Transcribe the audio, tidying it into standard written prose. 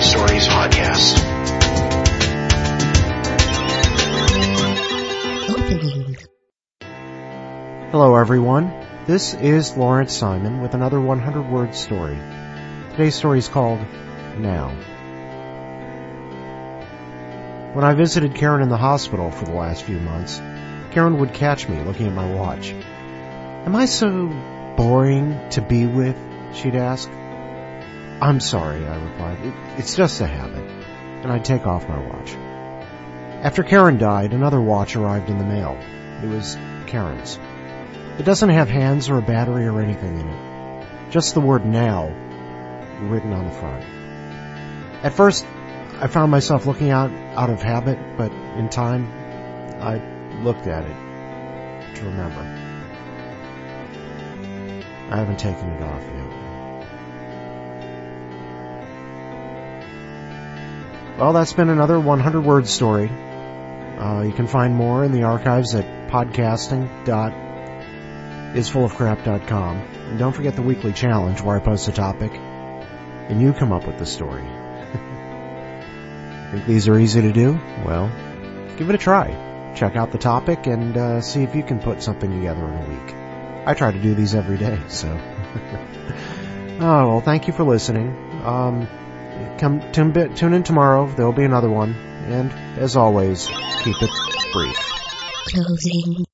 Stories Podcast. Hello everyone, this is Lawrence Simon with another 100-word story. Today's story is called Now. When I visited Karen in the hospital for the last few months, Karen would catch me looking at my watch. "Am I so boring to be with?" she'd ask. "I'm sorry," I replied. It's just a habit. And I'd take off my watch. After Karen died, another watch arrived in the mail. It was Karen's. It doesn't have hands or a battery or anything in it. Just the word "now" written on the front. At first, I found myself looking out of habit, but in time, I looked at it to remember. I haven't taken it off yet. Well, that's been another 100-word story. You can find more in the archives at podcasting.isfullofcrap.com. And don't forget the weekly challenge where I post a topic and you come up with the story. Think these are easy to do? Well, give it a try. Check out the topic and see if you can put something together in a week. I try to do these every day, so. Oh, well, thank you for listening. Tune in tomorrow. There'll be another one. And, as always, keep it brief. Closing